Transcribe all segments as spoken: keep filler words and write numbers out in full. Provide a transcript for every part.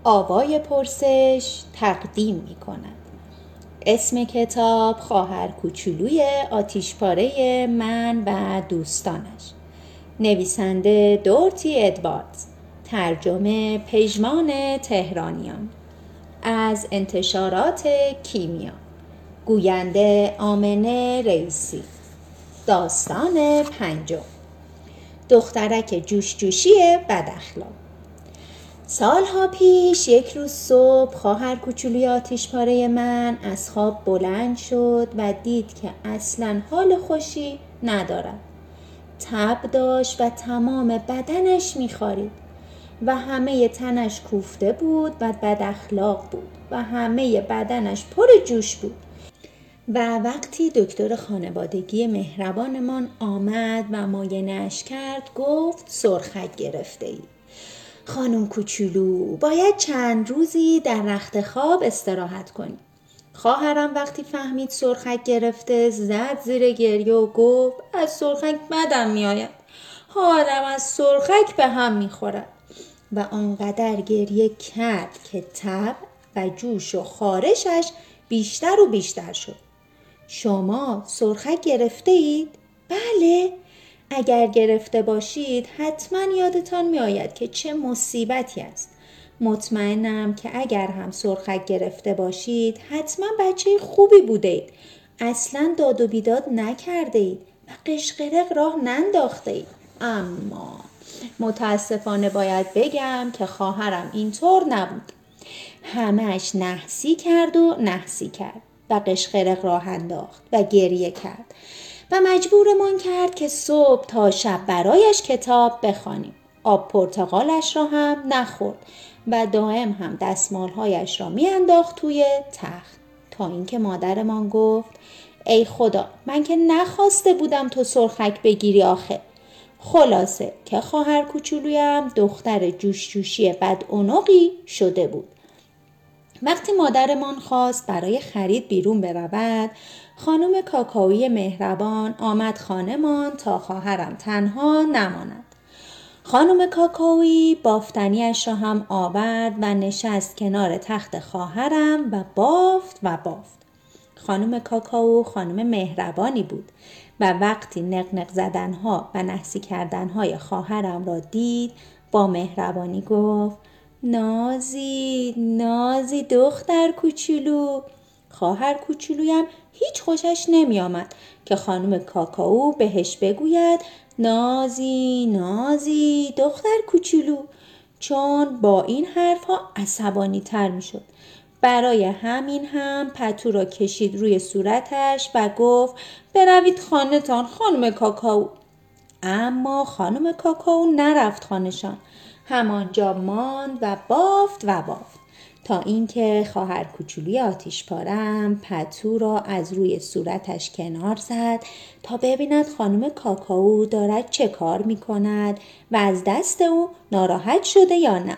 آوای پرسش تقدیم می کند. اسم کتاب خواهر کوچولوی آتشپاره من و دوستانش. نویسنده دورتی ادواردز. ترجمه پژمان تهرانیان. از انتشارات کیمیا. گوینده آمنه رئیسی. داستان پنجم. دخترک جوش جوشی بداخلاق. سالها پیش یک روز صبح خواهر کوچولوی آتشپاره من از خواب بلند شد و دید که اصلاً حال خوشی ندارد. تب داشت و تمام بدنش می‌خارید و همه تنش کوفته بود و بداخلاق بود و همه بدنش پر جوش بود. و وقتی دکتر خانوادگی مهربانمان آمد و معاینه‌اش کرد گفت سرخک گرفته ای. خانم کوچولو باید چند روزی در رخت خواب استراحت کنی. خواهرم وقتی فهمید سرخک گرفته زد زیر گریه و گفت از سرخک بدم میآید. حالم از سرخک به هم میخورد. و آنقدر گریه کرد که تب و جوش و خارشش بیشتر و بیشتر شد. شما سرخک گرفته اید؟ بله. اگر گرفته باشید حتما یادتان می آید که چه مصیبتی است. مطمئنم که اگر هم سرخک گرفته باشید حتما بچه خوبی بوده اید. اصلا داد و بیداد نکرده اید و قشقرق راه ننداخته اید. اما متاسفانه باید بگم که خواهرم اینطور نبود. همه‌اش نحسی کرد و نحسی کرد و قشقرق راه انداخت و گریه کرد و مجبورمان کرد که صبح تا شب برایش کتاب بخوانیم. آب پرتقالش را هم نخورد و دائم هم دستمالهایش را میانداخت توی تخت تا اینکه مادرمان گفت ای خدا من که نخواسته بودم تو سرخک بگیری آخه. خلاصه که خواهر کوچولویم دختر جوش جوشی بدعنقی شده بود. وقتی مادرمان خواست برای خرید بیرون برود خانم کاکائویی مهربان آمد خانه‌مان تا خواهرم تنها نماند. خانم کاکائویی بافتنیش را هم آورد و نشست کنار تخت خواهرم و بافت و بافت. خانم کاکائو خانم مهربانی بود و وقتی نقنق زدنها و نحسی کردنهای خواهرم را دید با مهربانی گفت نازی نازی دختر کوچولو. خواهر کوچولویم هیچ خوشش نمی آمد که خانم کاکائو بهش بگوید نازی نازی دختر کوچولو، چون با این حرفها عصبانی تر می شد. برای همین هم پتو را کشید روی صورتش و گفت بروید خانه تان خانم کاکائو. اما خانم کاکائو نرفت خانه‌شان، همانجا ماند و بافت و بافت تا اینکه خواهر کوچولوی آتشپاره‌ام پتو را از روی صورتش کنار زد تا ببیند خانم کاکائو دارد چه کار می کند و از دست او ناراحت شده یا نه.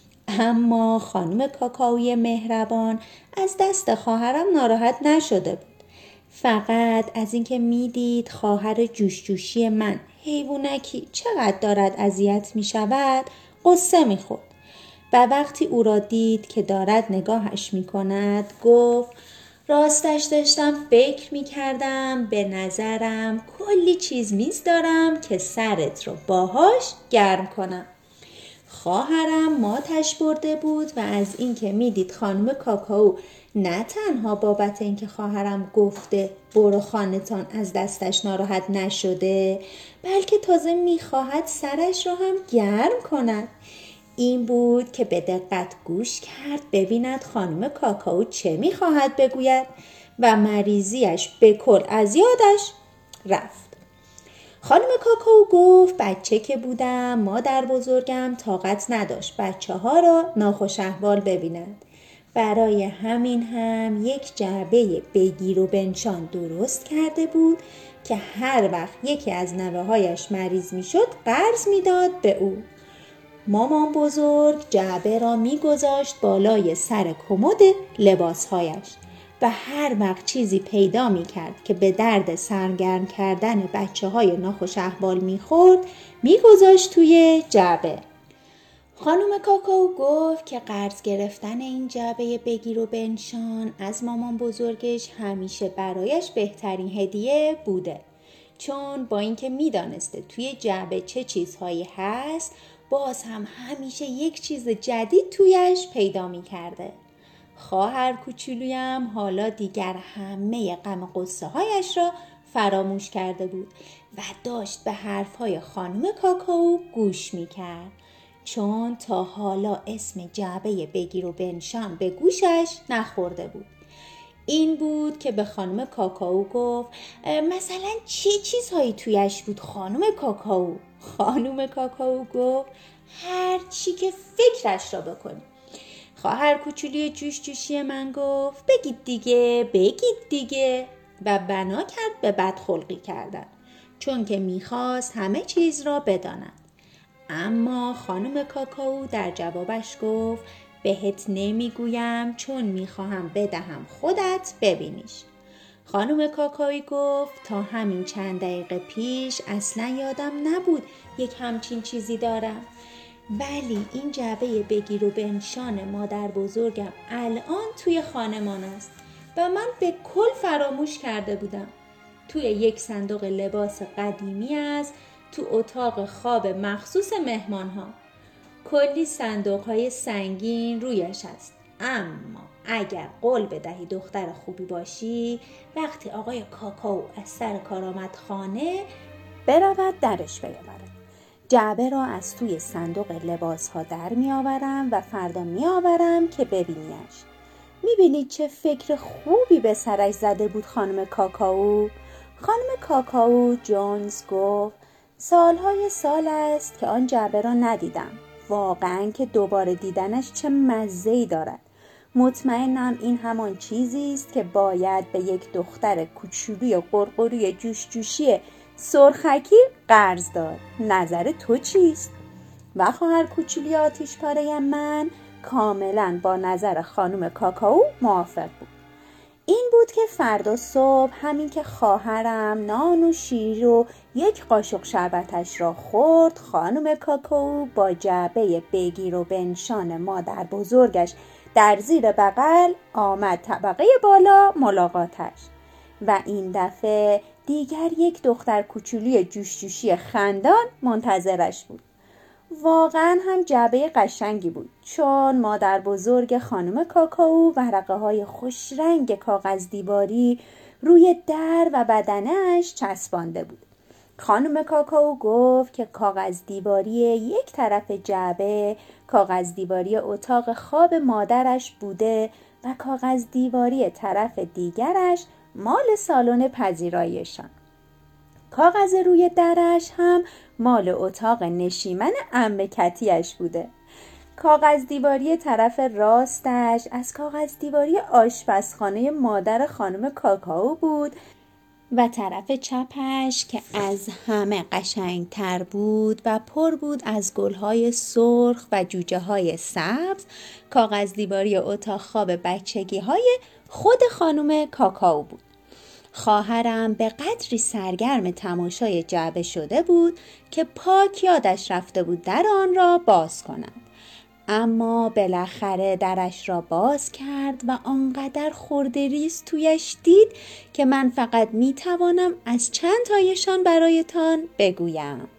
اما خانم کاکائویی مهربان از دست خواهرم ناراحت نشده بود. فقط از اینکه میدید خواهر جوش جوشی من حیوانکی چقدر دارد اذیت می شود قصه می خورد. و وقتی او را دید که دارد نگاهش می کند گفت راستش داشتم فکر می کردم به نظرم کلی چیز میز دارم که سرت رو باهاش گرم کنم. خواهرم ماتش برده بود و از اینکه میدید خانم کاکائو نه تنها بابت اینکه خواهرم گفته برو خانه‌تان از دستش ناراحت نشده بلکه تازه میخواهد سرش رو هم گرم کند. این بود که به دقت گوش کرد ببیند خانم کاکائو چه میخواهد بگوید و مریضیش به کل از یادش رفت. خانم کاکائو گفت بچه که بودم مادر بزرگم طاقت نداشت بچه ها را ناخوش احوال ببیند. برای همین هم یک جعبه بگیر و بنشان درست کرده بود که هر وقت یکی از نوه هایش مریض می شد قرض می داد به او. مامان بزرگ جعبه را می گذاشت بالای سر کمد لباسهایش و هر وقت چیزی پیدا می کرد که به درد سرگرم کردن بچه های ناخوش احوال می خورد می گذاشت توی جعبه. خانم کاکائو گفت که قرض گرفتن این جعبه بگیر و بنشان از مامان بزرگش همیشه برایش بهترین هدیه بوده، چون با اینکه میدانسته توی جعبه چه چیزهایی هست، باز هم همیشه یک چیز جدید تویش پیدا میکرده. خواهر کوچولویم حالا دیگر همه غم و غصه هایش را فراموش کرده بود و داشت به حرفهای خانم کاکائو گوش میکرد، چون تا حالا اسم جعبه بگیر و بنشان به گوشش نخورده بود. این بود که به خانم کاکائو گفت مثلا چه چیزهایی تویش بود خانم کاکائو؟ خانم کاکائو گفت هر چی که فکرش را بکنی. خواهر کوچولی جوش جوشی من گفت بگید دیگه بگید دیگه و بنا کرد به بدخلقی کردن، چون که میخواست همه چیز را بداند. اما خانم کاکائو در جوابش گفت بهت نمیگویم چون میخواهم بدهم خودت ببینیش. خانم کاکائو گفت تا همین چند دقیقه پیش اصلا یادم نبود یک همچین چیزی دارم، ولی این جعبه بگیر و بنشان مادر بزرگم الان توی خانمان است و من به کل فراموش کرده بودم. توی یک صندوق لباس قدیمی است تو اتاق خواب مخصوص مهمان ها. کلی صندوق های سنگین رویش است، اما اگر قول بدهی دختر خوبی باشی وقتی آقای کاکائو از سر کار آمد خانه برود درش بیاورد. جعبه را از توی صندوق لباس ها در می آورم و فردا می آورم که ببینیش. می بینید چه فکر خوبی به سرش زده بود خانم کاکائو؟ خانم کاکائو جونز گفت سالهای سال است که آن جعبه را ندیدم. واقعا که دوباره دیدنش چه مزه‌ای دارد. مطمئنم این همان چیزی است که باید به یک دختر کوچولوی قرقروی جوش جوشی سرخکی قرض داد. نظر تو چیست؟ و خواهر کوچولی آتیش پاره من کاملا با نظر خانم کاکائو موافق بود. این بود که فردا صبح همین که خواهرم نان و شیر و یک قاشق شربتش را خورد، خانم کاکائو با جعبه بگیر و بنشان مادر بزرگش در زیر بغل آمد طبقه بالا ملاقاتش و این دفعه دیگر یک دختر کوچولی جوش جوشی خندان منتظرش بود. واقعا هم جعبه قشنگی بود، چون مادر بزرگ خانم کاکائو ورقه های خوش رنگ کاغذ دیواری روی در و بدنش چسبانده بود. خانم کاکائو گفت که کاغذ دیواری یک طرف جعبه کاغذ دیواری اتاق خواب مادرش بوده و کاغذ دیواری طرف دیگرش مال سالن پذیراییشان. کاغذ روی درش هم مال اتاق نشیمن عمه کتی‌اش بوده. کاغذ دیواری طرف راستش از کاغذ دیواری آشپزخانه مادر خانم کاکائو بود و طرف چپش که از همه قشنگتر بود و پر بود از گلهای سرخ و جوجه های سبز، کاغذ دیواری اتاق خواب بچگی های خود خانم کاکائو بود. خواهرم به قدری سرگرم تماشای جعبه شده بود که پاک یادش رفته بود در آن را باز کند. اما بالاخره درش را باز کرد و آنقدر خرده ریز تویش دید که من فقط می توانم از چند تایشان برایتان بگویم.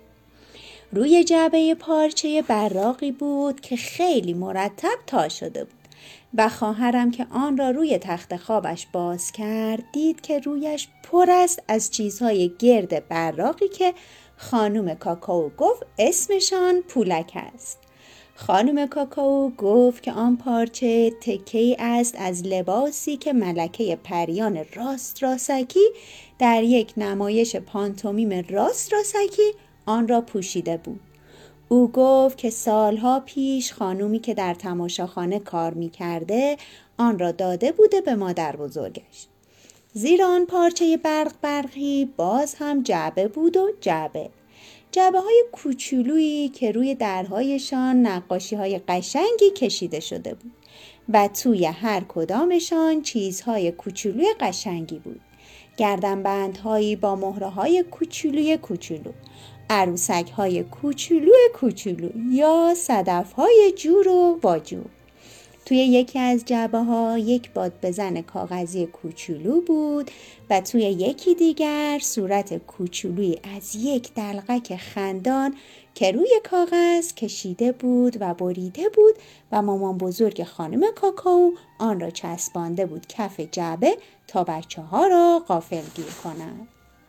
روی جعبه پارچه براقی بود که خیلی مرتب تا شده بود و خواهرم که آن را روی تخت خوابش باز کرد دید که رویش پر است از چیزهای گرد براقی که خانم کاکائو گفت اسمشان پولک است. خانم کاکائو گفت که آن پارچه تکه‌ای است از لباسی که ملکه پریان راست راسکی در یک نمایش پانتومیم راست راسکی آن را پوشیده بود. او گفت که سالها پیش خانومی که در تماشاخانه کار می‌کرده آن را داده بوده به مادر بزرگش. زیر آن پارچه برق برقی باز هم جعبه بود و جعبه. جعبه های کوچولویی که روی درهایشان نقاشی های قشنگی کشیده شده بود و توی هر کدامشان چیزهای کوچولوی قشنگی بود. گردنبندهایی با مهره‌های کوچولوی کوچولو. عروسک های کوچولو کوچولو یا صدف های جور و واجور. توی یکی از جعبه ها یک باد بزن کاغذی کوچولو بود و توی یکی دیگر صورت کوچولویی از یک دلقک خندان که روی کاغذ کشیده بود و بریده بود و مامان بزرگ خانم کاکائو آن را چسبانده بود کف جعبه تا بچه ها را غافلگیر کند.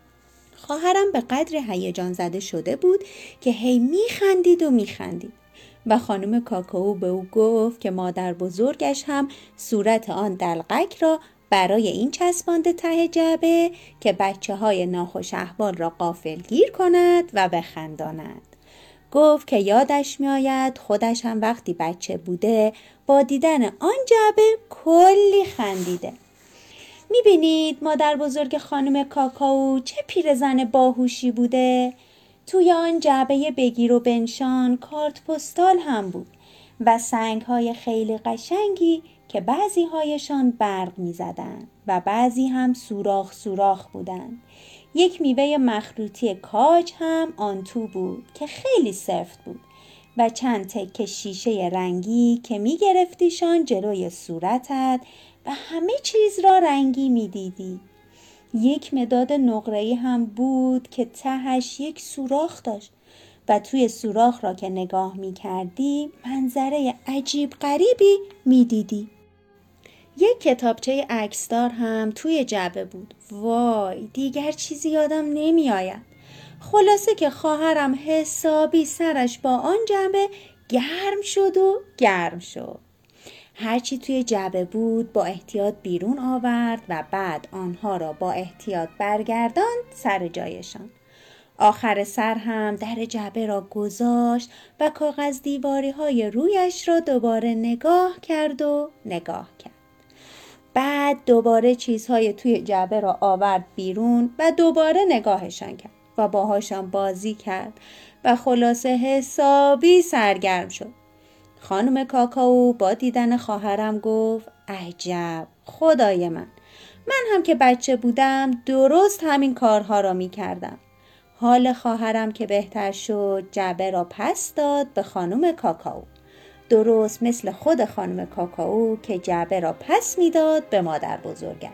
خواهرم به قدر هیجان زده شده بود که هی میخندید و میخندید و خانم کاکائو به او گفت که مادر بزرگش هم صورت آن دلقک را برای این چسبانده ته جعبه که بچه های ناخوش احوال را غافلگیر کند و بخنداند. گفت که یادش می آید خودش هم وقتی بچه بوده با دیدن آن جعبه کلی خندیده. می بینید مادر بزرگ خانم کاکائو چه پیرزن باهوشی بوده؟ توی آن جعبه بگیر و بنشان کارت پستال هم بود و سنگ های خیلی قشنگی که بعضی هایشان برق می زدن و بعضی هم سوراخ سوراخ بودن. یک میوه مخروطی کاج هم آن تو بود که خیلی سفت بود و چند تکه شیشه رنگی که می گرفتیشان جلوی صورتت و همه چیز را رنگی می دیدی. یک مداد نقره‌ای هم بود که تهش یک سوراخ داشت و توی سوراخ را که نگاه می کردی منظره عجیب غریبی می دیدی. یک کتابچه عکسدار هم توی جعبه بود. وای دیگر چیزی یادم نمی آید. خلاصه که خواهرم حسابی سرش با آن جعبه گرم شد و گرم شد. هرچی توی جعبه بود با احتیاط بیرون آورد و بعد آنها را با احتیاط برگرداند سر جایشان. آخر سر هم در جعبه را گذاشت و کاغذ دیواری های رویش را دوباره نگاه کرد و نگاه کرد. بعد دوباره چیزهای توی جعبه را آورد بیرون و دوباره نگاهشان کرد و باهاشان بازی کرد و خلاصه حسابی سرگرم شد. خانم کاکائو با دیدن خواهرم گفت عجب خدای من، من هم که بچه بودم درست همین کارها را می کردم. حال خواهرم که بهتر شد جعبه را پس داد به خانم کاکائو، درست مثل خود خانم کاکائو که جعبه را پس می داد به مادر بزرگش.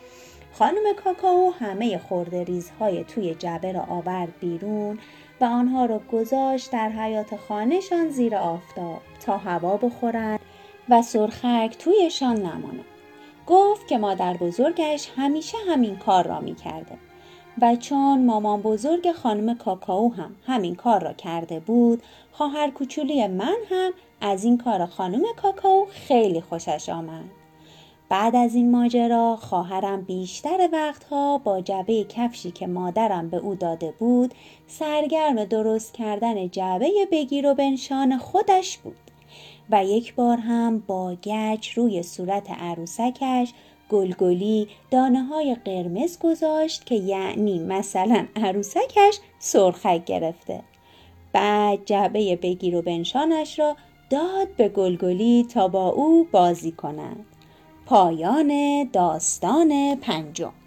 خانم کاکائو همه خرده ریزهای توی جعبه را آورد بیرون و آنها را گذاشت در حیاط خانه‌شان زیر آفتاب تا هوا بخورند و سرخک تویشان نماند. گفت که مادر بزرگش همیشه همین کار را می کرده و چون مامان بزرگ خانم کاکائو هم همین کار را کرده بود، خواهر کوچولی من هم از این کار خانم کاکائو خیلی خوشش آمد. بعد از این ماجرا خواهرم بیشتر وقتها با جعبه کفشی که مادرم به او داده بود سرگرم درست کردن جعبه بگیر و بنشان خودش بود و یک بار هم با گچ روی صورت عروسکش گلگلی دانه های قرمز گذاشت که یعنی مثلا عروسکش سرخک گرفته. بعد جعبه بگیر و بنشانش را داد به گلگلی تا با او بازی کند. پایان داستان پنجم.